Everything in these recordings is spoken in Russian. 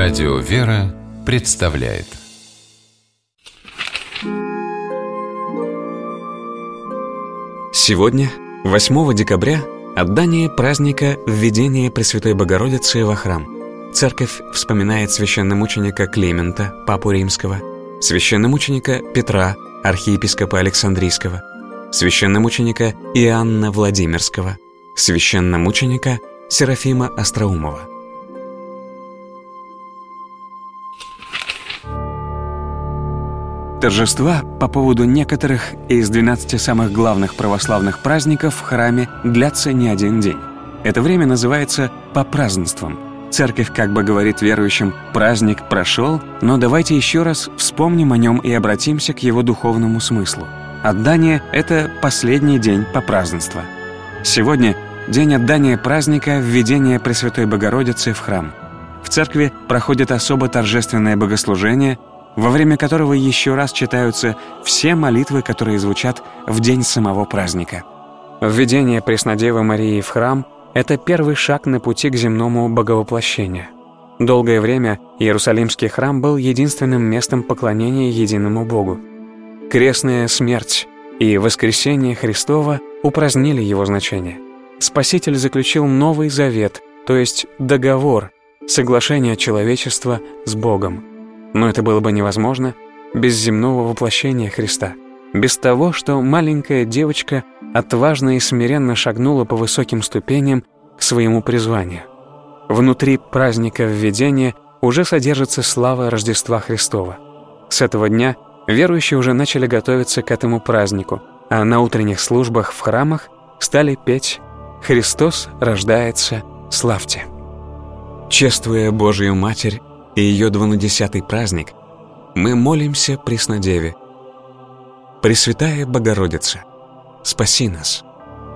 Радио «Вера» представляет. Сегодня, 8 декабря, отдание праздника Введения Пресвятой Богородицы во храм. Церковь вспоминает священномученика Климента, папу римского, священномученика Петра, архиепископа Александрийского, священномученика Иоанна Владимирского, священномученика Серафима Остроумова. Торжества по поводу некоторых из 12 самых главных православных праздников в храме длятся не один день. Это время называется попразднством. Церковь как бы говорит верующим: праздник прошел, но давайте еще раз вспомним о нем и обратимся к его духовному смыслу. Отдание — это последний день попразднства. Сегодня день отдания праздника Введения Пресвятой Богородицы в храм. В церкви проходит особо торжественное богослужение, во время которого еще раз читаются все молитвы, которые звучат в день самого праздника. Введение Преснодевы Марии в храм — это первый шаг на пути к земному боговоплощению. Долгое время Иерусалимский храм был единственным местом поклонения единому Богу. Крестная смерть и воскресение Христова упразднили его значение. Спаситель заключил Новый Завет, то есть договор, соглашение человечества с Богом. Но это было бы невозможно без земного воплощения Христа, без того, что маленькая девочка отважно и смиренно шагнула по высоким ступеням к своему призванию. Внутри праздника Введения уже содержится слава Рождества Христова. С этого дня верующие уже начали готовиться к этому празднику, а на утренних службах в храмах стали петь «Христос рождается, славьте». Чествуя Божию Матерь и ее 12-й праздник, мы молимся Преснодеве: «Пресвятая Богородица, спаси нас».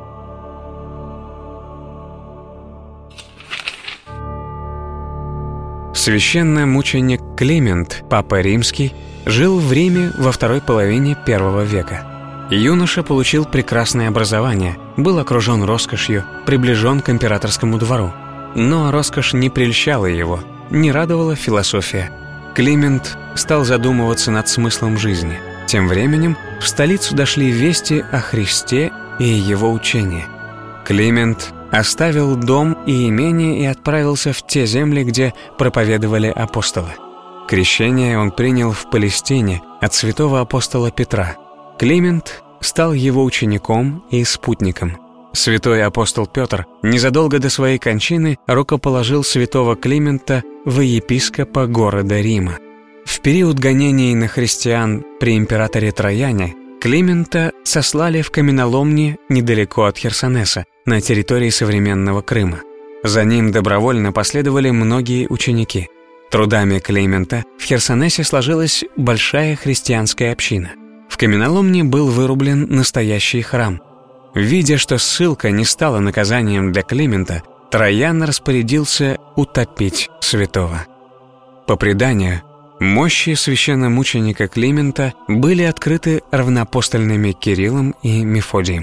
Священномученик Климент, папа римский, жил в Риме во второй половине I века. Юноша получил прекрасное образование, был окружен роскошью, приближен к императорскому двору. Но роскошь не прельщала его, не радовала философия. Климент стал задумываться над смыслом жизни. Тем временем в столицу дошли вести о Христе и его учении. Климент оставил дом и имение и отправился в те земли, где проповедовали апостолы. Крещение он принял в Палестине от святого апостола Петра. Климент стал его учеником и спутником. Святой апостол Петр незадолго до своей кончины рукоположил святого Климента во епископа города Рима. В период гонений на христиан при императоре Траяне Климента сослали в каменоломни недалеко от Херсонеса, на территории современного Крыма. За ним добровольно последовали многие ученики. Трудами Климента в Херсонесе сложилась большая христианская община. В каменоломне был вырублен настоящий храм. Видя, что ссылка не стала наказанием для Климента, Траян распорядился утопить святого. По преданию, мощи священномученика Климента были открыты равноапостольными Кириллом и Мефодием.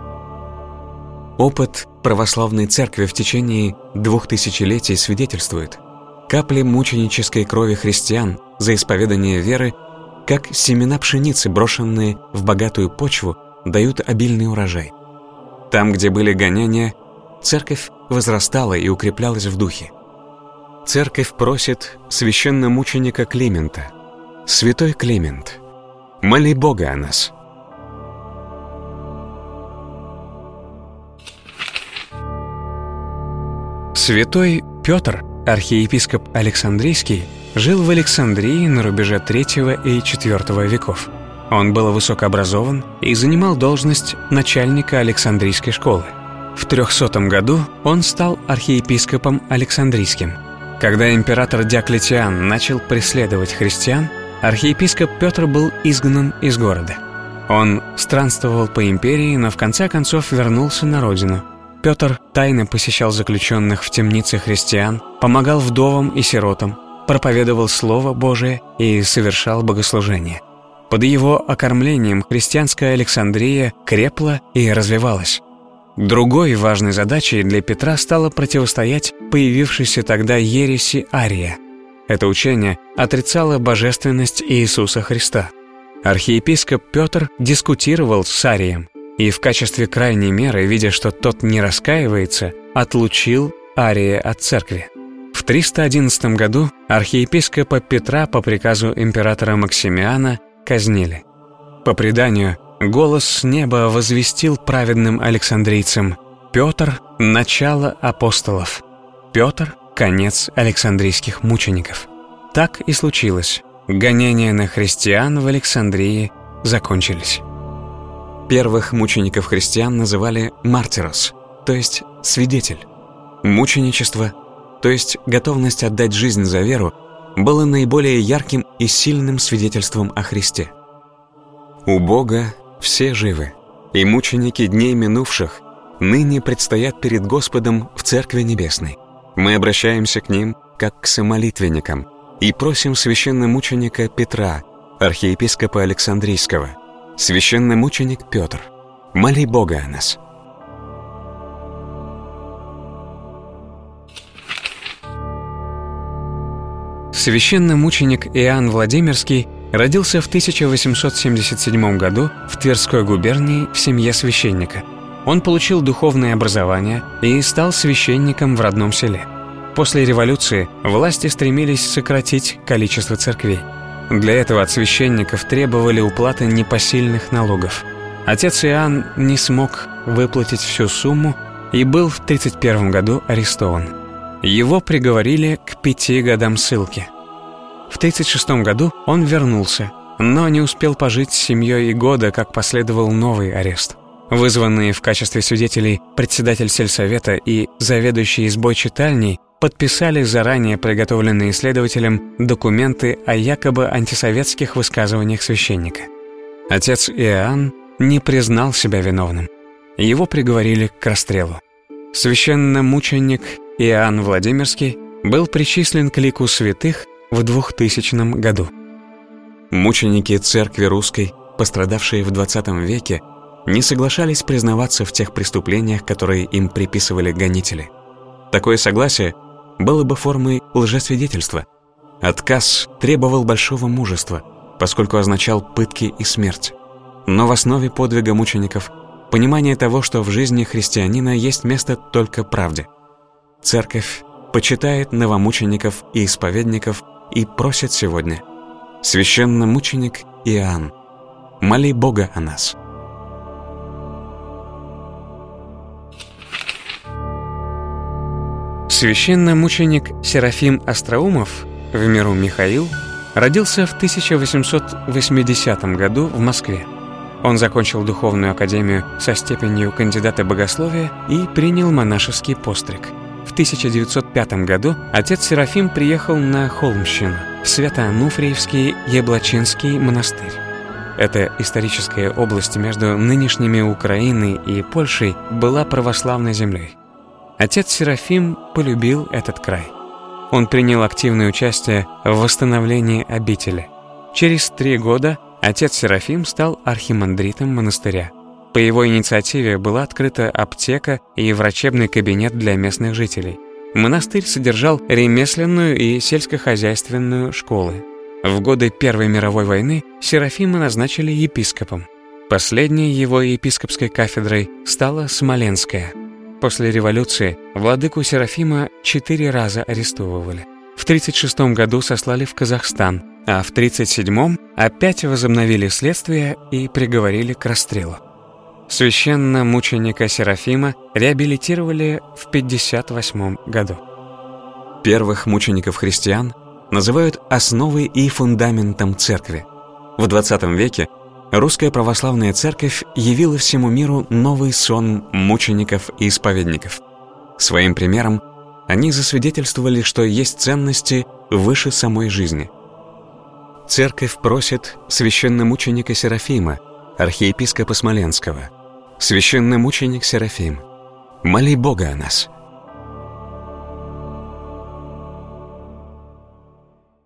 Опыт православной церкви в течение 2000 свидетельствует: капли мученической крови христиан за исповедание веры, как семена пшеницы, брошенные в богатую почву, дают обильный урожай. Там, где были гонения, церковь возрастала и укреплялась в духе. Церковь просит священномученика Климента: «Святой Климент, моли Бога о нас». Святой Петр, архиепископ Александрийский, жил в Александрии на рубеже III и IV веков. Он был высокообразован и занимал должность начальника Александрийской школы. В 300 году он стал архиепископом Александрийским. Когда император Диоклетиан начал преследовать христиан, архиепископ Петр был изгнан из города. Он странствовал по империи, но в конце концов вернулся на родину. Петр тайно посещал заключенных в темнице христиан, помогал вдовам и сиротам, проповедовал Слово Божие и совершал богослужения. Под его окормлением христианская Александрия крепла и развивалась. Другой важной задачей для Петра стало противостоять появившейся тогда ереси Ария. Это учение отрицало божественность Иисуса Христа. Архиепископ Петр дискутировал с Арием и в качестве крайней меры, видя, что тот не раскаивается, отлучил Ария от церкви. В 311 году архиепископа Петра по приказу императора Максимиана казнили. По преданию, голос с неба возвестил праведным александрийцам: Петр – начало апостолов, Петр – конец александрийских мучеников. Так и случилось. Гонения на христиан в Александрии закончились. Первых мучеников-христиан называли «мартирос», то есть «свидетель». Мученичество, то есть готовность отдать жизнь за веру, было наиболее ярким и сильным свидетельством о Христе. У Бога все живы, и мученики дней минувших ныне предстоят перед Господом в Церкви Небесной. Мы обращаемся к ним, как к самолитвенникам, и просим священномученика Петра, архиепископа Александрийского: священномученик Петр, моли Бога о нас. Священномученик Иоанн Владимирский родился в 1877 году в Тверской губернии в семье священника. Он получил духовное образование и стал священником в родном селе. После революции власти стремились сократить количество церквей. Для этого от священников требовали уплаты непосильных налогов. Отец Иоанн не смог выплатить всю сумму и был в 1931 году арестован. Его приговорили к 5 годам ссылки. В 1936 году он вернулся, но не успел пожить с семьей и года, как последовал новый арест. Вызванные в качестве свидетелей председатель сельсовета и заведующий избой читальней подписали заранее приготовленные следователем документы о якобы антисоветских высказываниях священника. Отец Иоанн не признал себя виновным. Его приговорили к расстрелу. Священномученик Иоанн Владимирский был причислен к лику святых в 2000 году. Мученики Церкви Русской, пострадавшие в XX веке, не соглашались признаваться в тех преступлениях, которые им приписывали гонители. Такое согласие было бы формой лжесвидетельства. Отказ требовал большого мужества, поскольку означал пытки и смерть. Но в основе подвига мучеников – понимание того, что в жизни христианина есть место только правде. Церковь почитает новомучеников и исповедников и просит сегодня: священномученик Иоанн, моли Бога о нас. Священномученик Серафим Остроумов, в миру Михаил, родился в 1880 году в Москве. Он закончил духовную академию со степенью кандидата богословия и принял монашеский постриг. В 1905 году отец Серафим приехал на Холмщину, в Свято-Ануфриевский Яблочинский монастырь. Эта историческая область между нынешними Украиной и Польшей была православной землей. Отец Серафим полюбил этот край. Он принял активное участие в восстановлении обители. Через 3 года отец Серафим стал архимандритом монастыря. По его инициативе была открыта аптека и врачебный кабинет для местных жителей. Монастырь содержал ремесленную и сельскохозяйственную школы. В годы Первой мировой войны Серафима назначили епископом. Последней его епископской кафедрой стала Смоленская. После революции владыку Серафима 4 раза арестовывали. В 1936 году сослали в Казахстан, а в 1937 опять возобновили следствие и приговорили к расстрелу. Священномученика Серафима реабилитировали в 1958 году. Первых мучеников-христиан называют основой и фундаментом церкви. В XX веке Русская Православная Церковь явила всему миру новый сон мучеников и исповедников. Своим примером они засвидетельствовали, что есть ценности выше самой жизни. Церковь просит священномученика Серафима, архиепископа Смоленского: священномученик Серафим, моли Бога о нас.